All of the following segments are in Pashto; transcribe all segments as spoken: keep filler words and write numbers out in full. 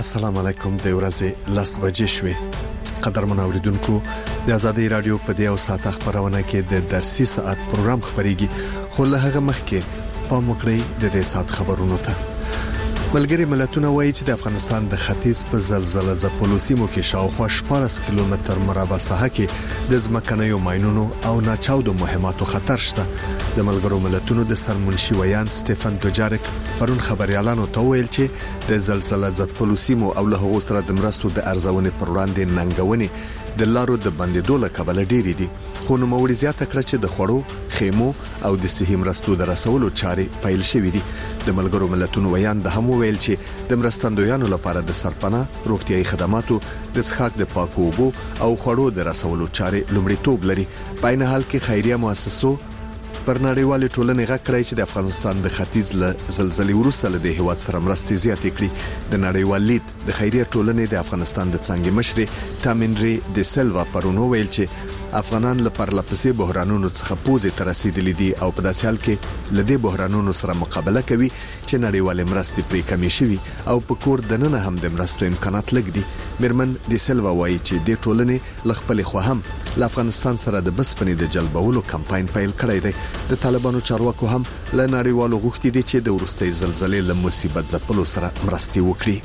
السلام علیکم. د ورځې لاس بجې شوې. قدرمن اوریدونکو، د آزادۍ رادیو په دیو ساعت خبرونه کې د درسي ساعت پروګرام خبريږي، خو له هغه مخکې په مکړی د دې ساعت خبرونو ته. ملګری ملتونه وایي چې د افغانستان د ختیځ په زلزلہ ځپلو سیمو کې شاوخوا شپږ کیلومتر مربع ساحه کې د ځمکنیو ماینونو او ناچاودو مهماتو خطر شته. د ملګرو ملتونو د سرمنشي ویان سټيفن دوجارک پرون خبريالانو ته ویل چې د زلزلہ ځپلو سیمو او له هغو سره د مرستو د ارزونې پر وړاندې ننګونې د لارو د بندیدو له کبله ډېری دي، خو نو موري زیاته کړ چې د خړو خیمو او د صحي مرستو د رسولو چارې پیل شوې دي. د ملګرو ملتونو ویان د هم ویل چې د مرستندویانو لپاره د سرپناه روغتيایي خدماتو د څښاک د پاکو اوبو او خړو د رسولو چارې لومړیتوب لري. په عین حال کې خیریه مؤسسو پر نړیوال ټولنې غږ کړی چې د افغانستان د ختیځ له زلزلې وروسته له دې هیواد سره مرستې زیاتې کړي. د نړیوال لید د خیریه ټولنې د افغانستان د څنګه مشر تامینری د سلوا پرونو ویل چې افغانان لپاره لپسې بحرانونو څخه پوزې تر رسیدلې دي او په داسې حال کې لدې بحرانونو سره مقابله کوي چې نړیوال مرستې پرې کمی شوي او په کور دننه هم د مرستو امکانات لږ دي. مرمن د سلوا وایي چې د ټولنې لخپل خو هم له افغانستان سره د بسپنې د جلبولو کمپاین پیل کړی دی. د طالبانو چارواکو هم له نړیوالو غوښتي دي چې د ورستۍ زلزلې له مصیبت ځپلو سره مرستې وکړي.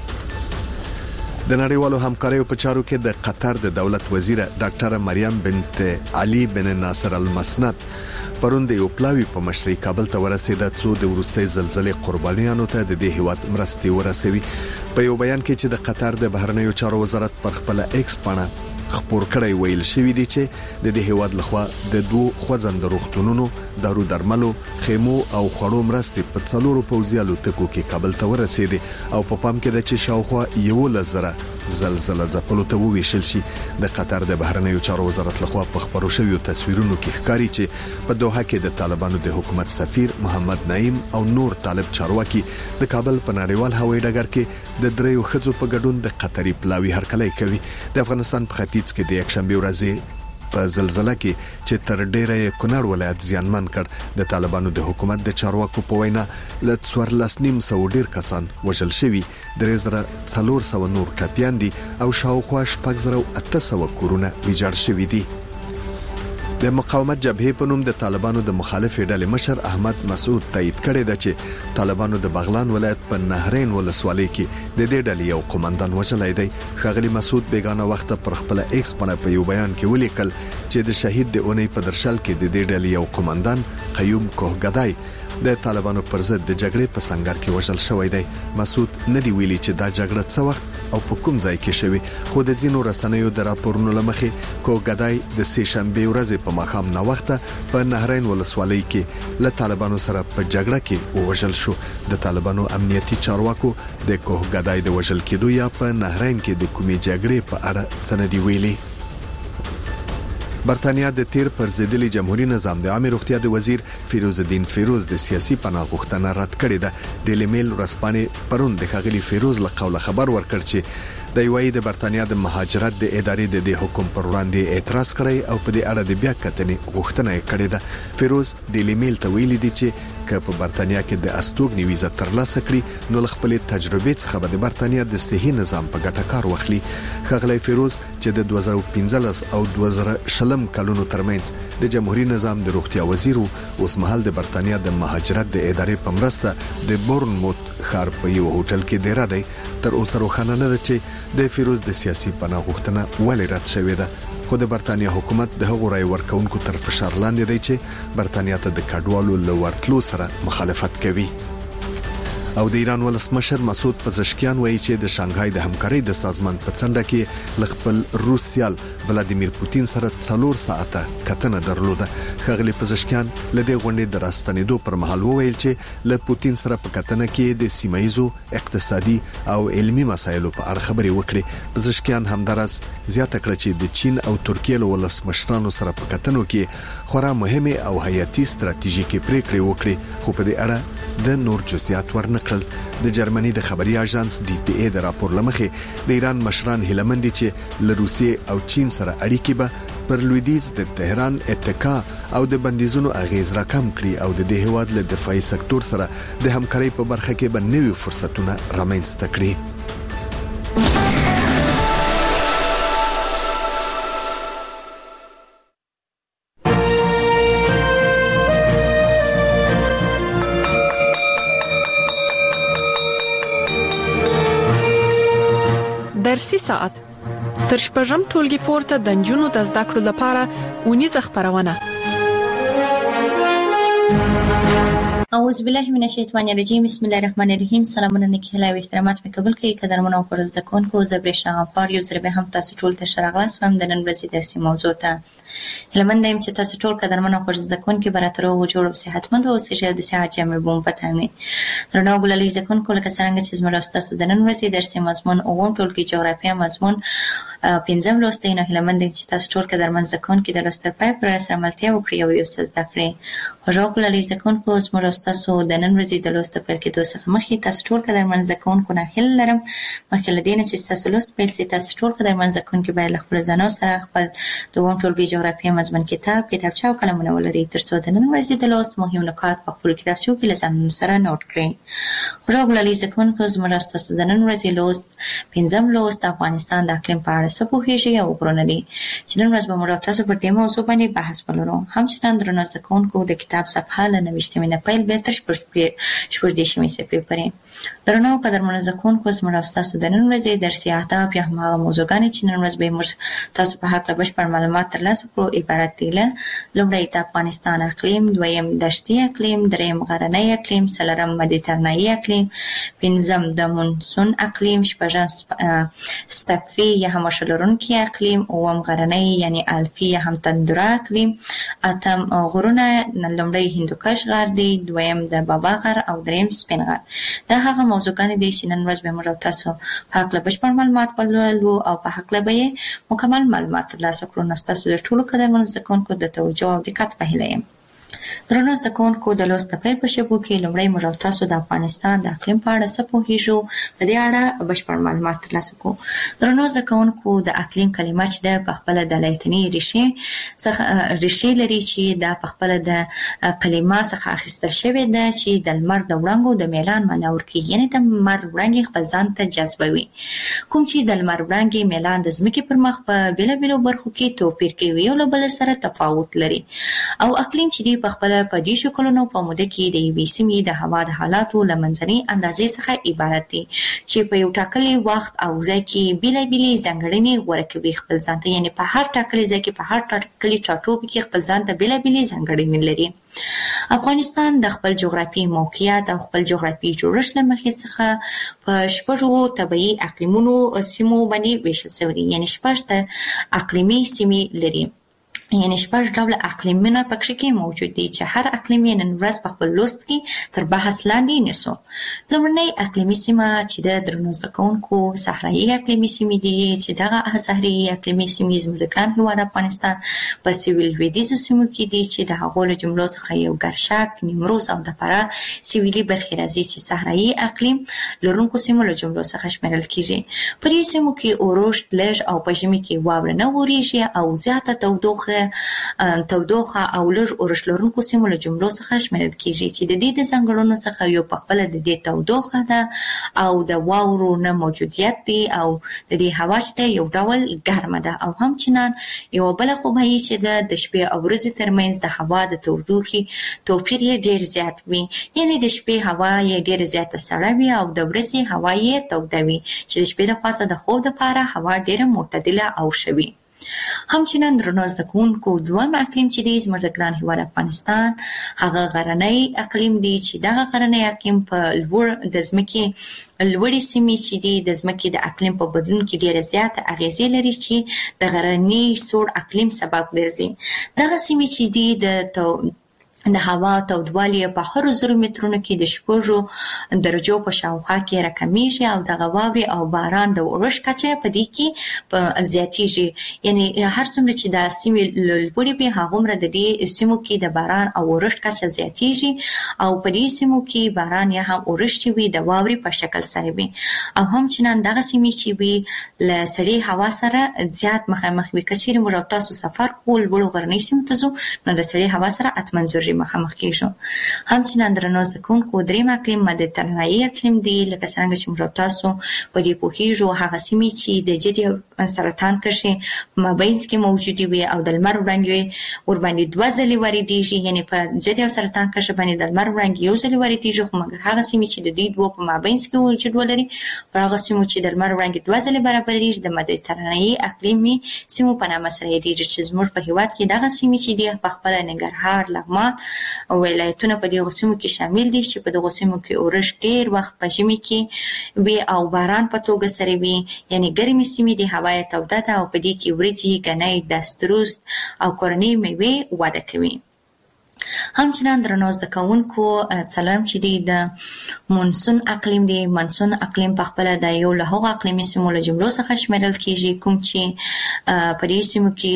د نړیوالو همکاریو په چارو کې د قطر د دولت وزیر ډاکټر مریم بنت علي بن ناصر المسند پرون د یو پلاوی په مشرۍ کابل ته ورسېده څو د ورستۍ زلزلې قربانیانو ته د دې هیواد مرستې ورسوي. په یو بیان کې چې د قطر د بهرنیو چارو وزارت پر خپل ایکس باندې خبر کړی ویل شوی دی چې د دې هیواد لخوا د دوه خوځند روغتونونو دارو درملو خیمو او خړو مرستې په څلورو پوځیالو ټکو کې کابل ته ورسېدي او په پام کې د چې شاوخوا یو لزره زلزلہ ځپلو ته وویشل شي. د قطر د بهرنیو چارو وزارت لخوا په خبرو شویو تصویرونو کې ښکاري چې په دوحه کې د طالبانو د حکومت سفیر محمد نعیم او نور طالب چارواکي د کابل په نړیوال هوایي ډګر کې د دریو خځو په ګډون د قطري پلاوی هرکلی کوي. د افغانستان په ختیځ کې د یکشنبه ورځې په زلزلہ کې چې تر ډیره کونړ ولایت زیانمن کړ د طالبانو د حکومت د چارواکو په وینا ل څوارلس نیم سو ډیر کسان وژل شوي، درې زره څلور سوه نور ټپیان دي او شاوخوا شپږ زره اته سوه کورونه ویجاړ شوي دي. د مقاومت جبهه په نوم د طالبانو د مخالفې ډلې مشر احمد مسعود تایید کړی دی چې طالبانو د بغلان ولایت په نهرین ولسوالۍ کې د دې ډلې یو قومندان وژلی دی. ښاغلي مسعود بیگانه وخت پر خپل ایکس باندې په یو بیان کې ولیکل چې د شهید د اونۍ په درشل کې د دې ډلې یو قومندان قیوم کوهګدای د طالبانو پر ضد د جګړې په سنگر کې وژل شوی دی. مسعود ندی ویلي چې دا جګړه څه وخت او په کوم ځای کې شوی، خو د ځینو رسنیو د راپورونو لمخې کوهګدای د سه شنبه ورځې په ماښام نا وخته په نهرین ولسوالۍ کې له طالبانو سره په جګړه کې وژل شو. د طالبانو امنیتي چارواکو د کوهګدای د وژل کېدو یا په نهرین کې د کومې جګړې په اړه سندې ویلي. برتانیا د تیر پر ضدلی جمهوریت نظام د عامه روغتیا د وزیر فیروز الدین فیروز د سیاسي پناه غوښتنه رد کړې ده. ډیلی میل ورځپاڼې پرون د خغلی فیروز له قوله خبر ورکړ چې د یوې د برتانیا د مهاجرت د ادارې د دې حکم پر وړاندې اعتراض کړی او په دې اړه د بیا کتنې غوښتنه کړې ده. فیروز ډیلی میل ته ویلي دی چې که په برتانیا کې د استوګنی ویزه ترلاسه کړي نو خپل تجربه څخه به د برتانیا د صحي نظام په ګټه کار واخلي. خغلی فیروز چې د دوه زره پنځلس او دوه زره شلم کلونو ترمنځ د جمهوریت نظام د روغتیا وزیر اوس مهال د برتانیا د مهاجرت د ادارې په مرسته د بورنموت ښار په یو هوټل کې ډیر دی. تر اوسه روښانه نه ده چې د فیروز د سیاسي پناه غوښتنه ولې رد شوې ده، خو د برتانیا حکومت د هغو رای ورکونکو تر فشار لاندې دی چې برتانیا ته د کډوالو لورتلو سره مخالفت کوي. او د ایران ولسمشر مسعود پزشکیان وایي چې د شانګهای د همکارۍ د سازمان په څنډه کې لخپل روسیال ولادیمیر پوتین سره څلور ساعته کتنه درلوده. خغلی پزشکیان لدې غونډې د راستنېدو پر مهال وویل چې له پوتین سره په کتنه کې د سیمایزو اقتصادي او علمي مسایلو په اړه خبرې وکړي. پزشکیان همدارس زیاته کړه چې د چین او ترکیه له ولسمشرانو سره په کتنو کې خورا مهمه او حیاتي ستراتیژیکي پریکړې وکړي، خو په دې اړه د نور جزئیات ورنکړل. د جرمني د خبري اژانس ډي پی ای د راپور لمخې د ایران مشران هیلمند دي چې له روسیې او چین سره اړیکې به پر لویدیځ د تهران اتکا او د بندیزونو اغیز راکم کړي او د دې هواد له دفاعي سکتور سره د همکارۍ په برخه کې به نوي فرصتونه رامنځته کړي. درسي ساعت تر شپږم ټولګي پورته د نجونو د زده کړو لپاره ونیزه خبرونه. اعوذ بالله من الشیطان الرجیم. بسم الله الرحمن الرحیم. سلامونه نکهلا و احترامات مې قبول کړئ. قدرمنو او فرض ځکونکو زبرشا غفار یو ځل به هم تاسو ټول ته شراغلاس هم د نن ورځې درسي موضوع ته هلمند ایم چې تاسو ټول قدرمنو او فرض ځکونکو براتر او جوړ او صحتمند او سره د صحت جامع بوم پتانې درنو ګلالي ځکونکو لکه څنګه چې زموږ تاسو د نن ورځې درسي مضمون او هم ټول کې جغرافیه مضمون پنځم لوستي نه هلمند ایم چې تاسو ټول قدرمن ځکونکو د لوستل پای پر سره ملتیا وکړئ او یو څه زده کړئ. هغه ګلالي ځکونکو زموږ تاسو د نن ورځې د لوست پیل کې دوه څخه مخکې تاسو ټول قدرمن ځکونکو نه هیله لرم مخکې لدې نه چې تاسو لوست پیل سي تاسو ټول قدرمن ځکونکو باید خپل ځانو سره خپل دوه ټولګي جغرافیه مضمون کتاب کتابچه او قلمونه ولرئ ترڅو د نن ورځې د لوست مهم نکات په خپل کتابچو کې لازم سره نوٹ کړئ. هغه ګلالي ځکونکو زموږ تاسو د نن ورځې لوست پنځم لوست افغانستان د اقلیم په اړه څه پوهیږئ او ورونري چې نن ورځ به موږ تاسو په دې موضوع باندې بحث ولرو. همچنان درنو ځکونکو د کتاب صفحه له نوښتمه نه پیل به تر شپږ دیشمې صفحې پورې. درنو قدرمنو ځکونکو زموږ تاسو د نن ورځې درسي اهداف یا هغه موضوعګانې چې نن ورځ به موږ تاسو په حق له بشپړ معلومات ترلاسه کړو عبارت دي له لومړی د افغانستان اقلیم، دویم دشتي اقلیم، دریم غرنی اقلیم، څلورم مدیترانه‌ای اقلیم، پنځم د مونسون اقلیم، شپږم ستپي یا همشه لرونکي اقلیم، اووم غرنی یعنی الپي یا هم تندره اقلیم، اتم غرونه لومړی هندوکش غر دی، دویم د بابا غر او دریم سپین غر. دا هغه موضوعګانې دي چې نن ورځ به موږ تاسو په حق له بشپړ معلومات ولولو او په حق له به مکمل معلومات ترلاسه کړو. نو تاسو د ټولو قدرمنو ځکونکو د توجه او دقت په هیله یم. درنو ځکونکو د لوست پیل په شپو کې لومړی موږ تاسو د افغانستان د اقلیم په اړه څه پوهیږو په دې اړه بشپړ معلومات ترلاسه کوو. درنو ځکونکو د اقلیم کلمه چې د پخپله د لاتیني ریښې څخه ریښې لري چې د پخپله د کلمه څخه اخیستل شوې ده چې د لمر د وړانګو د میلان معنا ورکوي، یعنی د لمر وړانګې خپل ځان ته جذبوي. کوم چې د لمر وړانګې میلان د ځمکې پر مخ په بېلابېلو برخو کې توپیر کوي یو له بل سره تفاوت لري او اقلیم چې دی پخپله په دې شکلونو په موده کې د یوې سیمې د هوا د حالاتو له منځنۍ اندازې څخه عبارت دي چې په یو ټاکلي وخت او ځای کې بېلابېلې ځانګړنې غوره کوي خپل ځان ته، یعنې په هر ټاکلي ځای کې په هر ټاکلي ټاټوبي کې خپل ځان ته بېلابېلې ځانګړنې لري. افغانستان د خپل جغرافیایي موقعیت او خپل جغرافیایي جوړښت له مخې څخه په شپږو طبیعي اقلیمونو سیمو باندې ویشل شوی دی، یعنې شپږ د اقلیمي سیمې لري، یعنی شپږ ډوله اقلیمونه پکې کې موجود دي چې هر اقلیم یې نن ورځ په خپل لوست کې تر بحث لاندې نیسو. لومړنۍ اقلیمي سیمه چې د درنو زدهکوونکو صحرایي اقلیمي سیمې دي چې دغه صحرایي اقلیمي سیمې زموږ د ګران هېواد افغانستان په سویل لویدیځو سیمو کې دي چې د هغو له جملو څخه یو ګرشک، نیمروز او د فراه سویلي برخې راځي چې صحرایي اقلیم لرونکو سیمو له جملو څخه شمیرل کېږي. په دې سیمو کې اورښت لږ او په ژمي کې واوره نه وریږي او زیاته تودوخه تودوخه او لږ اورښت لرونکو سیمو له جملو څخه شمیرل کېږي چې د دې د ځانګړنو څخه یو پخپله د دې تودوخه ده او د واورو نه موجودیت دی او د دې هوا چې ده یو ډول ګرمه ده او همچنان یوه بله خوبه چې ده د شپې او ورځې ترمنځ د هوا د تودوخې توپیر یې ډېر زیات وي، یعنې د شپې هوا یې ډېره زیاته سړه وي او د ورځې هوا یې توده وي چې د شپې لخوا د خوب دپاره هوا ډېره معتدله او ښه وي. همچنان درنو زدهکوونکو دویم اقلیم چې دی زموږ د ګران هېواد افغانستان هغه غرنی اقلیم دی چې دغه غرنی اقلیم په لوړ د ځمکې لوړې سیمې چې دي د ځمکې د اقلیم په بدلون کې ډېره زیاته اغېزې لري چې د غرني سوړ اقلیم سبب ګرځي. دغه سیمې چې دي د د هوا تودوالی په هر زرو مترونو کې د شپږو درجو په شاوخوا کې راکمیږي او دغه واورې او باران د اورښت کچه په دې کې په زیاتیږي، یعنی هر څومره چې د سیمې لوړې وي هغومره د دې سیمو کې د باران او اورښت کچه زیاتیږي او په دې سیمو کې باران یا هم اورښت وي د واورې په شکل سره وي او همچنان دغه سیمې چې وي له سړې هوا سره زیات مخامخ وي. که چیرې موږ تاسو سفر کوو لوړو غرنیو سیمو ته ځو نو د سړې هوا سره حتما ضروري مخامخ کیږو. همچنان درنو زکونکو دریم اقلیم مدیترانه‌ای اقلیم دی، لکه څنګه چې موږ تاسو په دې پوهیږو هغه سیمې چې د جدي سرطان کرښې په مابین کې موجود وي او د لمر وړانګې ور باندې دوه ځلې واردېږي، یعنی په جدي او سرطان کرښه باندې د لمر وړانګې یو ځلې واردېږي، خو مګر هغه سیمې چې د دې دوه په مابین کې وجود ولري پر هغه سیمو چې د لمر وړانګې دوه ځلې برابرېږي د مدیترانه‌ای اقلیمي سیمو په نامه سره یادېږي، چې زموږ په هیواد کې دغه سیمې چې دي په خپل ننګرهار، لغمان او ولایتونه په دغه سیمو کې شامل دي، چې په دغه سیمو کې اورښت ډېر وخت په ژمي کې وي او باران په توګه سره وي، یعنی ګرمې سیمې د هوا توده ده او په دې کې وریجې، ګنۍ، دسترست او کورنۍ میوې وده کوي. همچنان درنو زده کوونکو څلورم چې دی د مونسون اقلیم دی. مونسون اقلیم په خپل د یو له هغو اقلیمي سیمو له جملو څخه شمیرل کیږي کوم چې په دې سیمو کې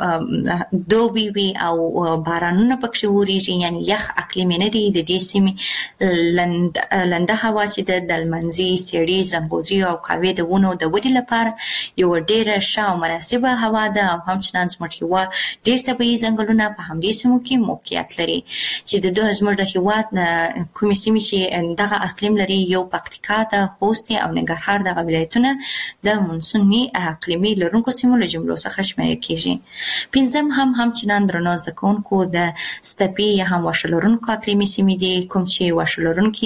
دوبي وي او بارانونه پکې وریږي، یعنی یخ اقلیم نه دی. د دې سیمې لند لنده هوا چې د دلمنځي، سیړي، ځنغوزي او قهوې د ونو د ودې لپاره یو ډېره ښه او مناسبه هوا ده او همچنان زموږ هېواد ډېر طبیعي ځنګلونه په همدې سیمو کې موقعیت لري، چې د دوه زموږ د هېواد کومې سیمې چې دغه اقلیم لري یو پکتیکا ده، خوست او ننګرهار دغه ولایتونه د مونسوني اقلیمي لرونکو سیمو له جملو څخه شمیرل کیږي. پنځم هم همچنان درنو زده کوونکو د ستپې یا هم واښه لرونکو اقلیمي سیمې دي، کوم چې واښه لرونکي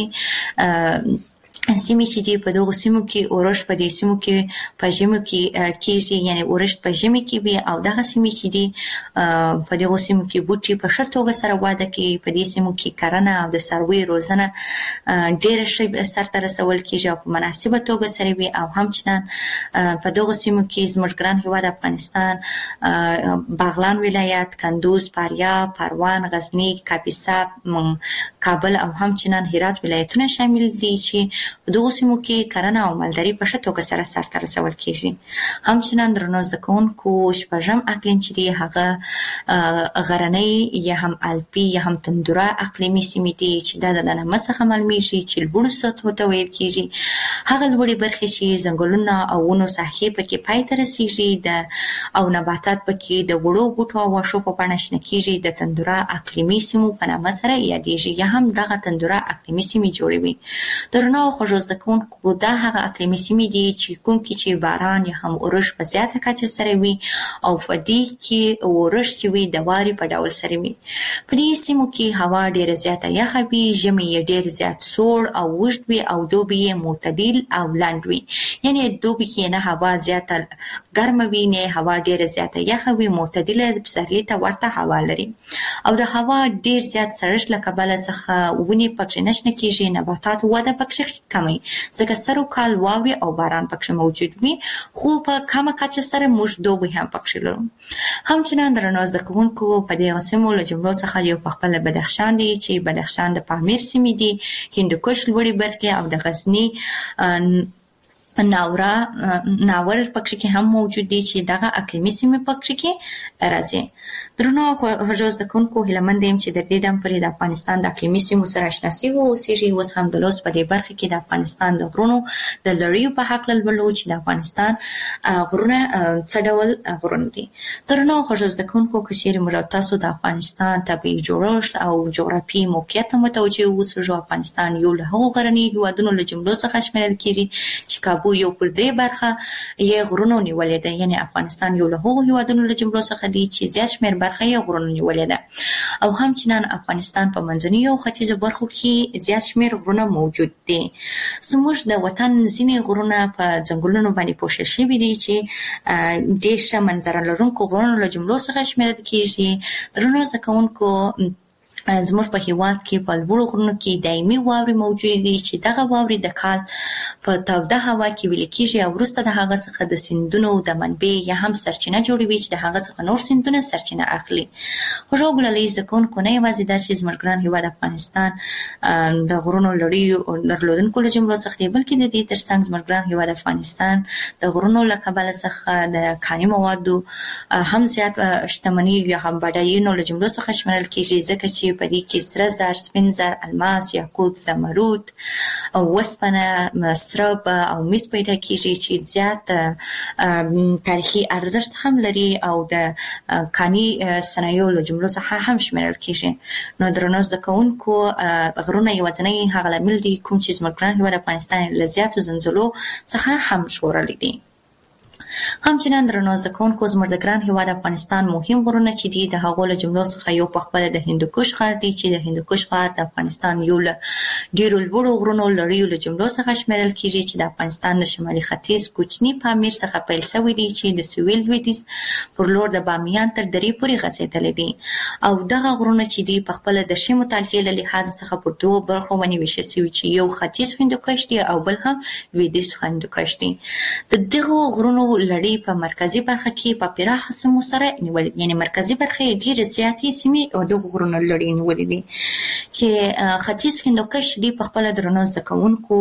سیمې چې دي په دغو سیمو کې اورښت په دې سیمو کې په ژمي کې کیږي، یعنی اورښت په ژمي کې وي او دغه سیمې چې دي په دغو سیمو کې بوټي په ښه توګه سره وده کوي. په دې سیمو کې کرنه او د څارویو روزنه ډېره ښه سرته رسول کیږي او په مناسبه توګه سره وي او همچنان په دغو سیمو کې زموږ ګران هېواد افغانستان، باغلان ولایت، کندوز، فاریاب، پروان، غزني، کاپیسا، کابل او همچنان هرات ولایتونه شامل دي چې په دغو سیمو کې کرنه او مالداري په ښه توګه سره سرته رسول کیږي. همچنان درنو زده کوونکو شپږم اقلیم چې دی هغه غرنی یا هم الپي یا هم تندوره اقلیمي سیمې دي، چې دا د نامه څخه معلومیږي چې لوړو سطحو ته ویل کیږي. هغه لوړې برخې چې ځنګلونه او ونو ساحې پکې پای ته رسیږي د او نباتات پکې د وړو بوټو او واښو په بڼه شنه کیږي د تندوره اقلیمي سیمو په نامه سره یادېږي یا هم دغه تندوره اقلیمي سیمې جوړوي. درنو خوږو زده کوونکو دا هغه اقلیمي سیمې دي چې کوم کې چې باران یا هم اورښت په زیاته کچه سره وي او په دې کې اورښت چې وي د واري په ډول سره وي. په دې سیمو کې هوا ډېره زیاته یخه وي، ژمی یې ډېر زیات سوړ او اوږد وي او دوبی یې معتدل او لنډ وي، یعنی دوبی کې نه هوا زیاته ګرمه وي نه هوا ډېره زیاته یخه وي، معتدله پسرلي ته ورته هوا لري او د هوا ډېر زیات سړښت له کبله څخه ونې پکې نه شنه کیږي، نباتات وده پکې کمي ځکه سر او کال واورې او باران پکې موجود وي، خو په کمه کچه سره موږ دوبی هم پکې لرو. همچنان درنو زده کوونکو په دې سیمو له جملو څخه یو په خپل بدخشان دی چې بدخشان د پامیر سیمې دي، هندوکش لوړې برخې او د غزني ناورا ناور پکې کې هم موجود دي چې دغه اقلیمي سیمې پکې کې راځي. درنو خوږو زده کوونکو هیله مند یم چې د دې دم پرې د افغانستان د اقلیمي سیمو سره اشنا سوي اوسېږئ. اوس هم د لوست په دې برخه کې د افغانستان د غرونو د لړیو په هکله لولو چې د افغانستان غرونه څه ډول غرونه دي. درنو خوږو زده کوونکو که چیرې موږ تاسو د افغانستان طبیعي جوړښت او جغرافیایي موقعیت ته متوجه اوسئ، افغانستان یو له هغو غرنیو هېوادونو له جملو څخه شمیرل کیږي چې کابو یو پر درې برخه یې غرونو نیولې ده، یعنی افغانستان یو له هغو هېوادونو له جملو څخه دی چې زیات شمېر برخه یې غرونو نیولې ده او همچنان افغانستان په منځنیو او ختیځو برخو کې زیات شمېر غرونه موجود دي. زموږ د وطن ځینې غرونه په ځنګلونو باندې پوښل شوي دي چې ډېر ښه منظره لرونکو غرونو له جملو څخه شمیرل کیږي. درنو زده کوونکو زموږ په هېواد کې په لوړو غرونو کې دایمي واورې موجودې دي چې دغه واورې د کال په توده هوا کې ویلې کېږي او وروسته د هغه څخه د سیندونو د منبع یا هم سرچینه جوړوي چې د هغه څخه نور سیندونه سرچینه اخلي. خوږو ګلالۍ زده کوونکو نه یوازې دا چې زموږ ګران هېواد افغانستان د غرونو لړیو درلودونکو له جملو څخه دی، بلکې د دې تر څنګ زموږ ګران هېواد افغانستان د غرونو له کبله څخه د کاني موادو هم زیات شتمني یا هم بډاینو له جملو څخه شمیرل کېږي، ځکه چې چې په دې کې سره زر، سپین زر، الماس، یاقوت، زمرد او وسپنه، سرب او مس پیدا کیږي چې زیات تاریخي ارزښت هم لري او د کاني صنایعو له جملو څخه هم شمیرل کیږي. نو درنو زده کوونکو غرونه یوازینی هغه لامل دي کوم چې زموږ ګران هیواد افغانستان له زیاتو زلزلو څخه هم ژغورلی دي. همچنان درنو زده کوونکو زموږ د ګران هیواد افغانستان مهم غرونه چې دي د هغو له جملو څخه یو پخپله د هندوکش غر دی چې د هندوکش غر د افغانستان یو له ډیرو لوړو غرونو لړیو له جملو څخه شمیرل کیږي چې د افغانستان د شمالي ختیځ کوچني پامیر څخه پیل شوی دی چې د سویل لویدیځ پر لور د بامیان تر درې پورې غځېدلی دي او دغه غرونه چې دي پخپله د ښې مطالعې له لحاظ څخه پر دوو برخو باندې ویشل شوي چې یو ختیځ هندوکش دی او بل هم لویدیځ هندوکش دی. د دغو غرونو لړۍ په مرکزي برخه کې په پراخه سیمو سره نیولې، یعنی مرکزي برخه یې ډېرې زیاتې سیمې او دغو غرونو لړۍ نیولې دي چې ختیځ هندوکش دی پخپله درنو زده کوونکو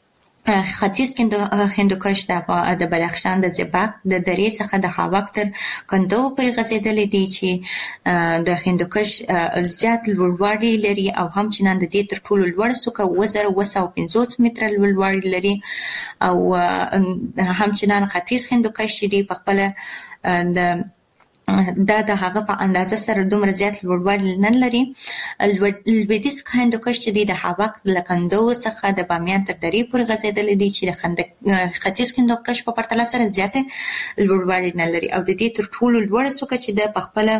ختیځ هندوکش د بدخشان د زیباک د درې څخه د هاوک تر کندو پورې غځېدلی دی چې د هندوکش زیات لوړوالی لري او همچنان د دې تر ټولو لوړه څوکه اووه زره اووه سوه پنځوس متره لوړوالی لري او همچنان ختیځ هندوکش چې دی پخپله د دا د هغه په اندازه سره دومره زیات لوړوالی نه لري. لویدیځ هندوکش چې دی د هاوک له کندو څخه د بامیان تر درې پورې غځېدلی دی چې د ختیځ هندوکش په پرتله سره زیاته لوړوالی نه لري او د دې تر ټولو لوړه څوکه چې ده پخپله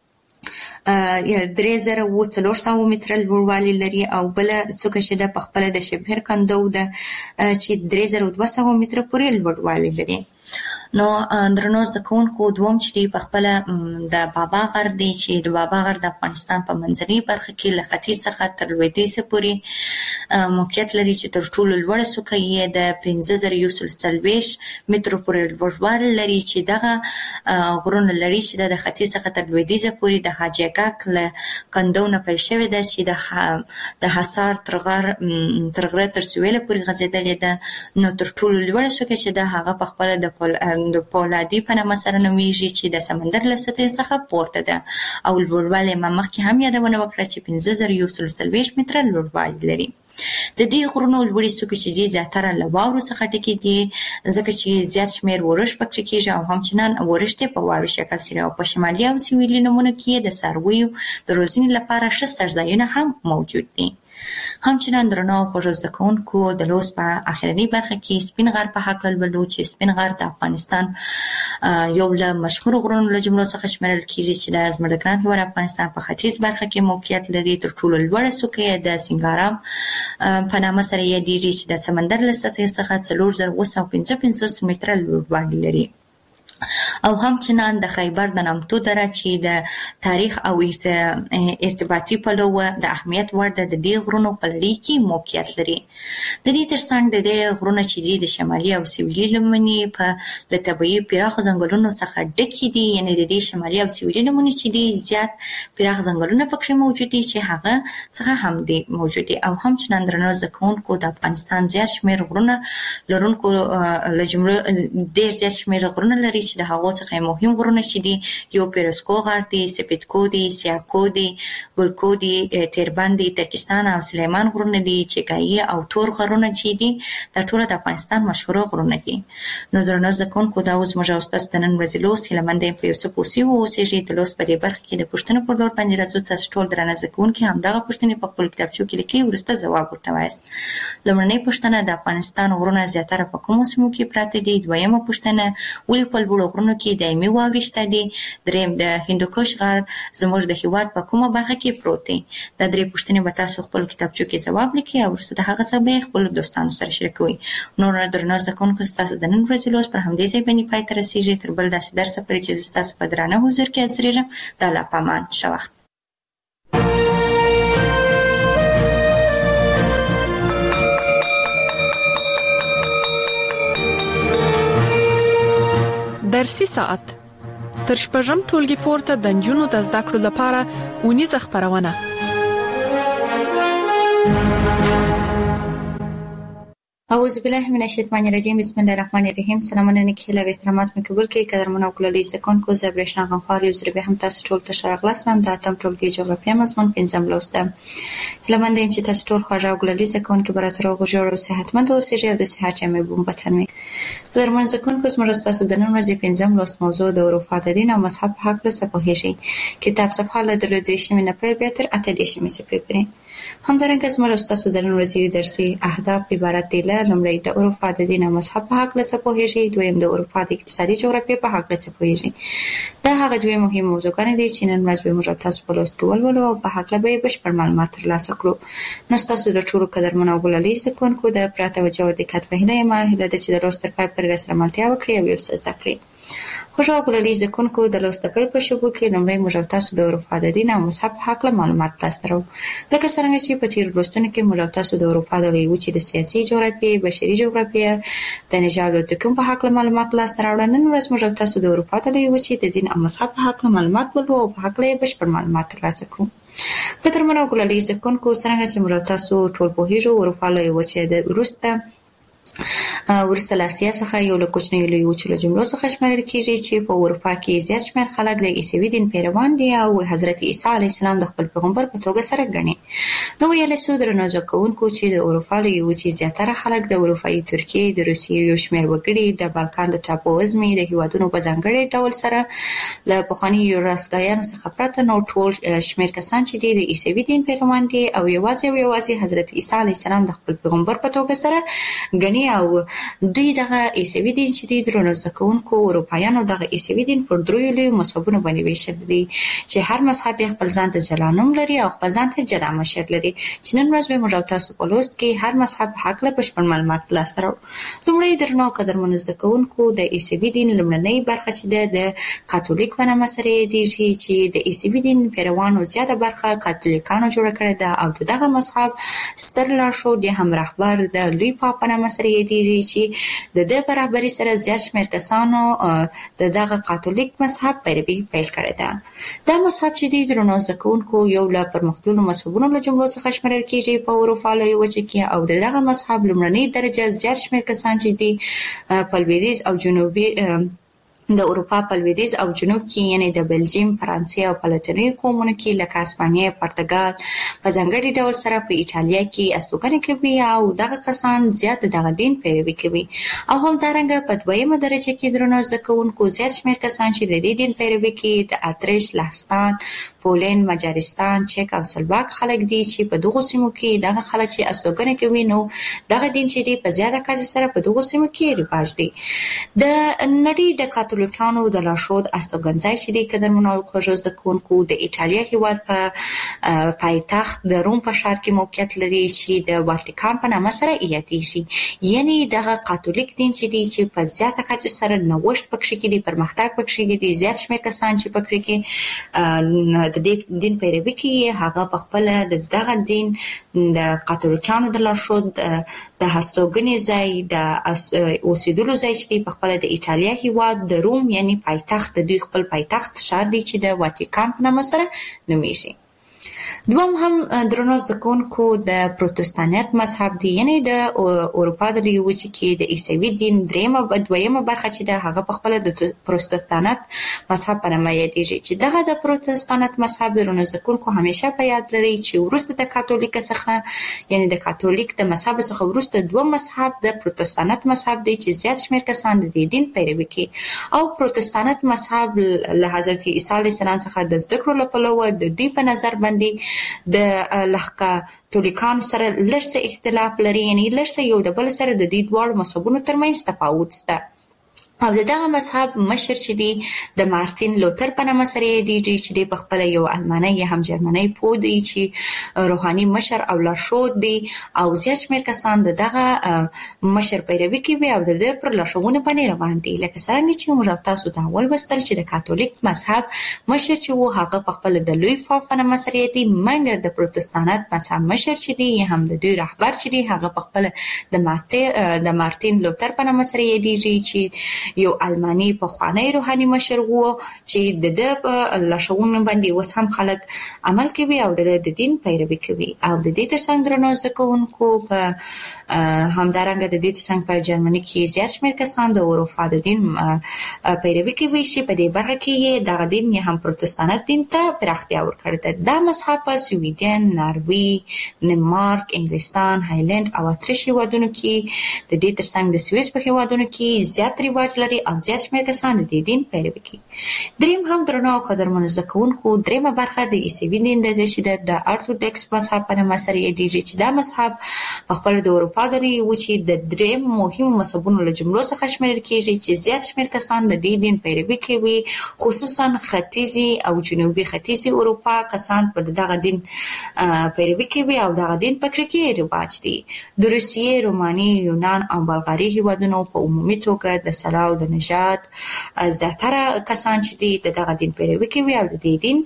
درې زره اووه څلور سوه متره لوړوالی لري او بله څوکه چې ده پخپله د شبهر کندو ده چې درې زره دوه سوه متره پورې لوړوالی لري. نو درنو زده کوونکو دوم چې دی پخپله د بابا غر دی چې د بابا غر د افغانستان په منځنۍ برخه کې له ختیځ څخه تر لویدیځه پورې موقعیت لري چې تر ټولو لوړه څوکه یې د پنځه زره یو سل څلوېښت مترو پورې لوړوالی لري چې دغه غرونه لري چې د ختیځ څخه تر لویدیځه پورې د حاجي ګک له کندو نه پیل شوې ده چې د حصار تر غره تر سویله پورې غځېدلې ده. نو تر ټولو لوړه څوکه چې ده هغه پخپله د د پولادي په نامه سره نومیږي چې د سمندر له سطحې څخه پورته ده او لوړوالی ما مخکې هم یادونه وکړه چې پنځه زره یو سل څلوېښت متره لوړوالی لري. د دې غرونو لوړې څوکې چې دي زیاتره له واورو څخه ډکې دي ځکه چې زیات شمېر ورښت پکې کېږي او همچنان ورښت یې په واوري شکل سره او په شمالي او سویلي نمونو کې د څارویو د روزنې لپاره ښه څړځایونه هم موجود دي. همچنان درنو خوږو زده کوونکو د لوست په اخرنۍ برخه کې سپین غر په هکله لولو چې سپین غر د افغانستان یو له مشهورو غرونو له جملو څخه شمیرل کیږي چې د زموږ د ګران هیواد افغانستان په ختیځ برخه کې موقعیت لري. تر ټولو لوړه څوکه یې د سنګارام په نامه سره یادېږي چې د سمندر له سطحې څخه څلور زره اووه سوه پنځه پنځوس متره لوړوالی لري او همچنان د خیبر د نامتو دره چې د تاریخ او ارتباطي پلوه د اهمیت وړ ده د دې غرونو په لړۍ کې موقعیت لري. د دې ترڅنګ د دې غرونه چې دي د شمالي او سویلي لمنې په له طبیعي پراخو ځنګلونو څخه ډکې دي، یعنې د دې شمالي او سویلي لمنې چې دي زیات پراخ ځنګلونه پکښې موجود دي چې هغه څخه هم دي موجود دي. او همچنان درنو زده کوونکو د افغانستان زیات شمېر غرونه لرونکو له جملو ډېر زیات شمېر غرونه لري د هغو څخه مهم غرونه چې دي یو پیروسکو غر دی، سپیدکو دی، سیاکو دی، ګلکو دی، تیربند دی، ترکستان او سلیمان غرونه دي، چګایي او تور غرونه چې دي دا ټول د افغانستان مشهوره غرونه دي. نو درنو زده کوونکو دا اوس موږ او ستاسو د نن ورځې لوست هیله مند یم په یو څه پوه سوي واوسېږئ. د لوست په دې برخه کې د پوښتنو پر لور باندې راځو. تاسو ټول درانه زده کوونکي همدغه پوښتنې په خپلو کتابچو کې لیکئ، وروسته ځواب ورته وایاست. لومړنۍ پوښتنه د افغانستان غرونه زیاتره په کومو سیمو کې پراته دي؟ دویمه پوښتنه ولې په لوړو غرونو کې دایمي واورې شته دي؟ دریم د هندوکش غر زموږ د هېواد په کومه برخه کې پروت دی؟ دا درې پوښتنې به تاسو خپلو کتابچو کې ځواب لیکئ او وروسته د هغه څخه به یې خپلو دوستانو سره شریکوئ. نور درنو زده کوونکو ستاسو د نن ورځې لوست پر همدې ځای باندې پای ته رسېږي. تر بل داسې درسه پورې چې زه ستاسو په درانه حضور کې حاضرېږم، د الله په امان. ښه وخت. درسي ساعت تر شپږم ټولګي پورته د نجونو د زده کړو لپاره اونیزه خپرونه. اعوذ بالله من الشیطان الرجیم بسم الله الرحمن الرحیم. سلامونه نکهله و احترامات مقبول کې قدرمن او کولای زکون کو زبرشنا غفار یو زری به هم تاسو ټول ته شرغلاس مم د اتم ټولګي جغرافیه مضمون پنځم لوستم. هلمند ایم چې تاسو ټول خوږه او کولای زکون کې براتر او غوړ او صحتمند او سیجه د صحت چمه بوم بتنوي. قدرمن زکون کو سمره تاسو د نن ورځې پنځم لوست موضوع د اروپا د دین او مذهب په حق څه په هیڅ کتاب صفحه له درې شمه نه په بهتر اته د شمه څخه پرې همدارنګه زموږ تاسو د نن ورځې درسي اهداف عبارت دي له لومړی د اروپا د دین او مذهب په حق څه په هیڅ دویم د اروپا د اقتصادي جغرافیې په حق څه په هیڅ دا هغه دوه مهم موضوعګان دي چې نن ورځ به موږ تاسو په لوست کې ولولو او په حق به بشپړ معلومات ترلاسه کړو. نو تاسو د ټولو قدرمن او بللي سکونکو د پراته وجو د دقت په هله ما هله د چې د لوست تر پای پورې سره ملتیا وکړي او یې زده کړئ. خوشو کولای زکونکو د لوست په په شوبو کې لومړی موږ تاسو د اروپا د دین او مذهب په حق معلومات تاسو لکه څنګه چې په تیر لوستونو کې موږ تاسو د اروپا د ویوچې د سیاسي جغرافیې بشري جغرافیې د نژاد او تکون په حق معلومات تاسو راوړل. نن ورځ موږ تاسو د اروپا د ویوچې د دین او مذهب په حق معلومات ولرو او په حق له بشپړ معلومات ترلاسه کړو. د ترمنو کولای زکونکو څنګه چې موږ تاسو ټول په هیڅ اروپا له ویوچې د روسته ورسته له اسیا څخه یو له کوچنیو لویو جملو څخه شمېرل کیږي چې په اروپا کې زیات شمېر خلک د عیسوي دین پیروان دي او حضرت عیسی علیه السلام د خپل پیغمبر په توګه سره ګڼي. نو ویل سو درنو ځکوونکو چې د اروپا لویو چې زیاتره خلک د اروپایي ترکیې د روسیې یو شمېر وګړي د بالکان د ټاپوزمي د هیوادونو په ځانګړي ډول سره له پخواني یوراسکایانو څخه پرته نو ټول شمېر کسان چې د عیسوي دین پیروان دي او یوازې او یوازې حضرت عیسی علیه السلام د خپل پیغمبر په توګه سره ګڼي او دوی دغه عیسوي دین چې د درنو ځکوونکو اروپایانو دغه عیسوي دین پر دریو لویو مذهبونو باندې ویشل دي چې هر مذهب خپل ځان ته جلا نوم لري او خپل ځان ته جلا مشر لري چې نن ورځ به موږ تاسو په لوست کې هر مذهب حق له بشپړ معلومات ترلاسه کړو. لومړی درنو قدرمن ځکوونکو د عیسوي دین لومړنۍ برخه چې د کاتولیک په نامه سره دی چې د عیسوي دین پیروانو زیاته برخه کاتولیکانو جوړ کړی ده او دغه مذهب ستر لارښود یا هم رهبر د لوی پاپ په نامه سره دی چې د دې برابرۍ سره زیات شمېر کسانو د دغه کاتولیک مذهب پیروي پیل کړې ده. دا مذهب چې د درنو ځکوونکو یو له پرمختللو مذهبونو له جملو څخه شمېرل کیږي په اروپا لویه وچه کې او دغه مذهب لومړنۍ درجه زیات شمېر کسان چې دي په لویدیځ او جنوبي د اروپا په لویدیځ او جنوب کې یعنی د بلجیم، فرانسې او په لاتیني قومونو کې لکه اسپانیا، پرتګال په ځانګړي ډول سره په ایټالیا کې استوګنه کوي او دغه کسان زیات دغه دین پیروي کوي. او همدارنګه په دویمه درجه کې درنو ځکوونکو زیات شمېر کسان چې د دې دین پیروي کوي د اتریش، لهستان، پولند، مجارستان، چک او سلواک خلک دي چې په دغه سیمو کې دغه خلک چې استوګنه کوي نو دغه دین چې دی په زیاته کچه سره په دغه سیمو کې رواج دی. د نړۍ د کاتولیکانو د لارښود استوګنځای چې دی قدرمنو خوږو زدهکوونکو د ایټالیا هیواد په پایتخت د روم په ښار کې موقعیت لري چې د واتیکان په نامه سره یادېږي. یعنی دغه کاتولیک دین چې دی چې په زیاته کچه سره نوښت پکې کې دی، پرمختګ پکې کې دی، زیات شمېر کسان چې پکې کې د دې دین پیروي کوي هغه په خپل دغه دین د کاتولیکانو د لارښود د هستوګنې ځای د اوسېدلو ځای چې دی په خپل د ایټالیا هیواد د روم یعنی پایتخت د دوی خپل پایتخت ښار دی چې د واتیکان په نامه سره نومیږي. دوم هم درنو زکونکو د پروتستانت مذهب دی یعنی د اروپا د لویوچې کې د عیسوي دین دریمه دویمه برخه چې د هغه په خپل د پروتستانت مذهب په نامه یادېږي چې دغه د پروتستانت مذهب درنو زکونکو همیشه په یاد لري چې وروسته د کاتولیک څخه یعنی د کاتولیک د مذهب څخه وروسته دوه مذهب د پروتستانت مذهب دی چې زیات شمېر کسان د دې دین پیروي کوي او پروتستانت مذهب له حضرت عیسی علیه السلام څخه د زده کړو لپاره د دوی په نظر باندې د لهکا تولیکان سره لږ څه اختلاف لري یعنی لږ څه یو د بل سره د دې دواړو مذهبونو ترمنځ تفاوت شته. او دغه مذهب مشر چې دی د مارتین لوتر په نامه سره دی چې دی په خپل یو المانی یا هم جرمنی پوه دی چې روحاني مشر او لارښود دی او زیات شمېر کسان دغه مشر پیروي کوي او د دې پر لارښوونو باندې روان دي. لکه څنګه چې موږ تاسو ته اول وستل چې د کاتولیک مذهب مشر چې وو هغه په خپل د لوی پاپ په نامه سره دی، مګر د پروتستانت مذهب مشر چې دی یا هم د دوی رهبر چې دی هغه په خپل د مارتین د مارتین لوتر په نامه سره دی چې یو الماني پخوانی روحاني مشر وو چې د د لاشعون باندې اوس هم خلک عمل کوي او د دین پیروي کوي او د دې ترڅنګ درنو زده کوونکو په همدارنګه د دې ترڅنګ په جرمني کې زیات شمېر کسان د اروپا د دین پیروي کوي چې په دې برخه کې د دین یې هم پروتستانت دین ته پراختیا ورکړه ده. دا مذهب په سویډن، ناروی، دنمارک، انګلستان، هایلند او اتریش هیوادونو کې د دې ترڅنګ د سویس په هیوادونو کې زیات رواج لري او زیات شمېر کسان د دې دین پیروي کوي. دریم هم درنو قدرمنو زده کوونکو دریمه برخه د عیسوي دین د چې د ارتودکس مذهب په نامه سره یادېږي چې دا مذهب په خپل د اروپا د وچې د دریم مهم مذهبونو له جملو څخه شمېرل کېږي چې زیات شمېر کسان د دې دین پیروي کوي، خصوصا ختیځي او جنوبي ختیځي اروپا کسان په دغه دین پیروي کوي او دغه دین په کې رواج دي. د روسیې، روماني، یونان او بلغاري هیوادونو په عمومي توګه د سلا او د نژاد زیاتره کسان چې دي د دغه دین پیروي کوي او د دې دین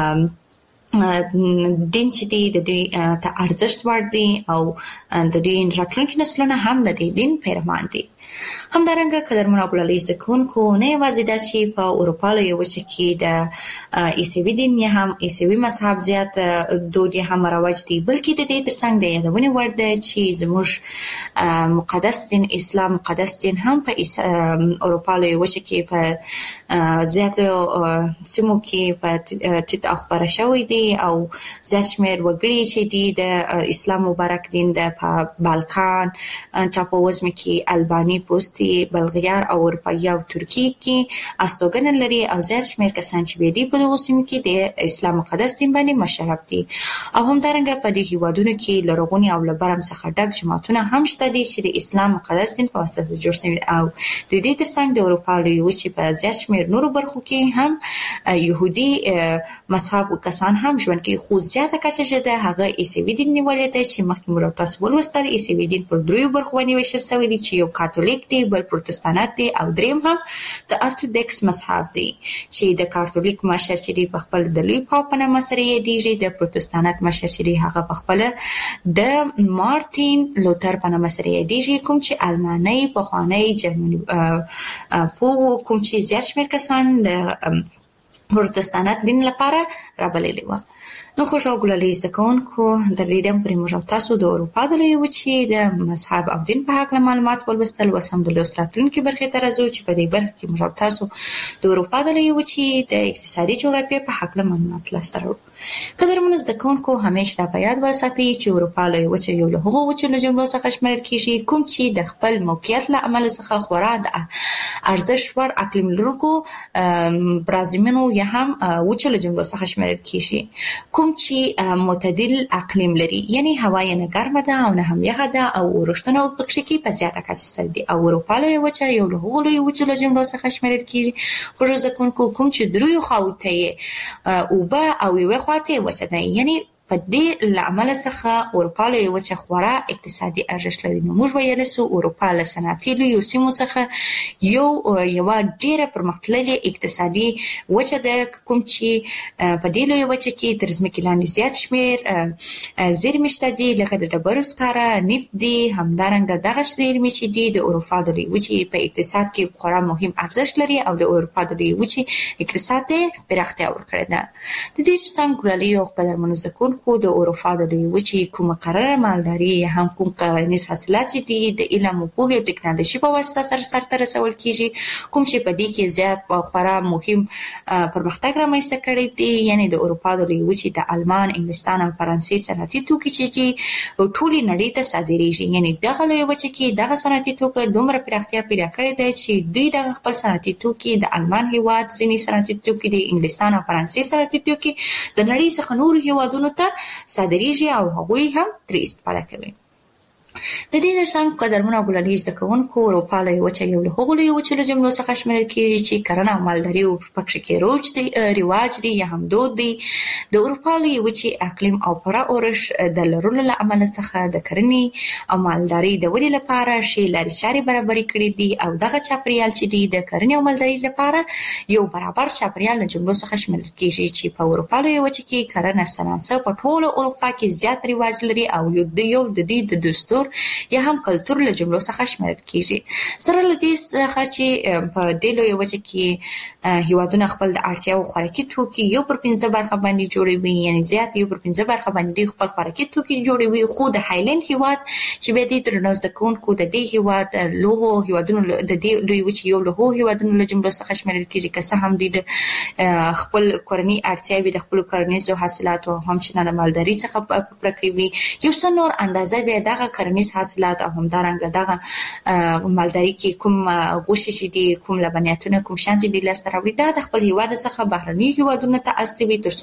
دین چې دی د دې ته ارزښت وړ دي او د دې راتلونکي نسلونه هم د دې دین پیروان دي. همدارنګه قدرمنو ګلالي زده کوونکو نه یوازې دا چې په اروپا له یو وچه کې د عیسوي دین یا هم عیسوي مذهب زیات دود یا هم رواج دي، بلکې د دې ترڅنګ د یادونې وړ ده چې زموږ مقدس دین اسلام مقدس دین هم په اروپا له یو وچه کې په زیاتو سیمو کې په ټیټ خپاره شوی دی او زیات شمېر وګړي چې دي د اسلام مبارک دین د په بالکان ټاپووزمه کې البانی، پوستی، بلغیار او اروپایي او ترکی کې استوګنه لري او زیات شمېر کسان چې به دي په دغو سیمو کې د اسلام مقدس دین باندې مشرف دي او همدارنګه په دې هیوادونو کې لرغوني او له برم څخه ډک جماعتونه هم شته دي چې د اسلام مقدس دین په واسطه جوړ شوي او د دې ترڅنګ د اروپا له یوې چې په زیات شمېر نورو برخو کې هم یهودي مذهب کسان هم ژوند کوي، خو زیاته کچه چې ده هغه عیسوي دین نیولې ده چې مخکې مو تاسو ولوستل. عیسوي دین پر دریو برخو باندې ویشل شوی دی چې یو کاتولیک دی، بل پروتستانت دی او دریم هم د ارتودکس مذهب دی چې د کاتولیک مشر چې دی په خپل د لوی پاپ په نامه سره یادېږي، د پروتستانت مشر چې دی هغه په خپل د مارتین لوتر په نامه سره یادېږي، کوم چې الماني پخوانی جرمني پوه کوم چې زیات شمېر کسان د پروتستانت دین لپاره رابللي وو. نو خوشو ګلالي زده کوونکو د لیدم پرې موږ تاسو د اروپا د لوی وچې د مذهب او دین په هکله معلومات ولوستل. اوس هم د لوست راتلونکي برخې ته راځو چې په دې برخه کې موږ تاسو د اروپا د لوی وچې د اقتصادي جغرافیې په هکله معلومات لاسته راوړو. قدرمنو زده کوونکو همیشه په یاد وساتئ چې اروپا لوی وچې یو له هغو وچو له جملو څخه شمېرل کېږي کوم چې د خپل موقعیت له امله څخه خورا د ارزښت وړ اقلیم لرونکو برازیمونو یا هم وچو له جملو څخه شمېرل کېږي، کوم چې معتدل اقلیم لري، یعنی هوا یې نه ګرمه ده او نه هم یخه ده او اورښتونه پکې کې په زیاته کچه سره دي. او اروپا لویه وچه یو له هغو لویو وچو له جملو څخه شمېرل کېږي خو زده کوونکو کوم چې دریو خواو ته یې اوبه او یوې خوا ته یې وچه ده، یعنی په دې له امله څخه اروپا لویه وچه خورا اقتصادي ارزښت لري. نو موږ ویلی سو اروپا له صنعتي لویو سیمو څخه یو یوه ډېره پرمختللې اقتصادي وچه ده، کوم چې په دې لویه وچه کې تر ځمکې لاندې زیات شمېر زیرمې شته دي لکه د ډبرو سکاره، نفت دي، همدارنګه دغه زیرمې چې دي د اروپا د لویې وچې په اقتصاد کې خورا مهم ارزښت لري او د اروپا د لویې وچې اقتصاد ته پراختیا ورکړې ده. د دې ترڅنګ ګلالي او قدرمنو زده کوونکو د اروپا د لویې وچې کومه مقرره مالداري یا هم کوم کرنیز حاصلات چې دي د علم او پوهې او ټکنالوژي په واسطه سره سرته رسول کېږي، کوم چې په دې کې زیات خورا مهم پرمختګ رامنځته کړی دی، یعنی د اروپا د لویې وچې د آلمان، انګلستان او فرانسې صنعتي توکي چې دي ټولې نړۍ ته صادریږي، یعنی دغه لویه وچه کې دغه صنعتي توکي دومره پراختیا پیدا کړې ده چې دوی دغه خپل صنعتي توکي د آلمان هیواد ځینې صنعتي توکي د انګلستان او فرانسې صنعتي توکي د نړۍ څخه نورو هیوادونو ته صادریږي او هغوی هم ترې استفاده کوي. د دې ترڅنګ قدرمنو ګلالي زده کوونکو اروپا لویه وچه یو له هغو لویو وچو له جملو څخه شمېرل کېږي چې کرنه او مالداري پکې کې روج دی رواج دی یا هم دود دی. د اروپا لویې وچې اقلیم او پوره اورښت د لرلو له امله څخه د کرنې او مالداري د ودې لپاره ښې لارې چارې برابرې کړې دي او دغه چاپېریال چې دی د کرنې او مالداري لپاره یو برابر چاپېریال له جملو څخه شمېرل کېږي چې په اروپا لویه وچه کې کرنه صنعت په ټوله اروپا کې زیات رواج لري او یو د یو د دې د دستور کلچر یا هم کلچر له جملو څخه شمیرل کیږي. سره له دې څخه چې په دې لوی وجه کې هیوادونه خپل د اړتیاو خوراکي توکي یو پر پنځه برخه باندې جوړوي، یعنی زیات یو پر پنځه برخه باندې خپل خوراکي توکي جوړوي. خو د هایلند هیواد چې به دې تر نوز د کوونکو د دې هیواد لوغو هیوادونو د دې لوی وچ یو له هیوادونو له جملو څخه شمیرل کیږي، که څه هم د خپل کورنی اړتیاوي د خپل کرنیزو حاصلاتو هم چې نه مالداري څخه پرکوي. یو څه نور اندازه به دغه کرنیز حاصلات او هم دارنګ دغه مالداري کې کوم غوښې چې دي، کوم لبنیاتونه، کوم شان چې د لاس راوړي دا د خپل هیواد څخه بهرني هیوادونو ته استوي تر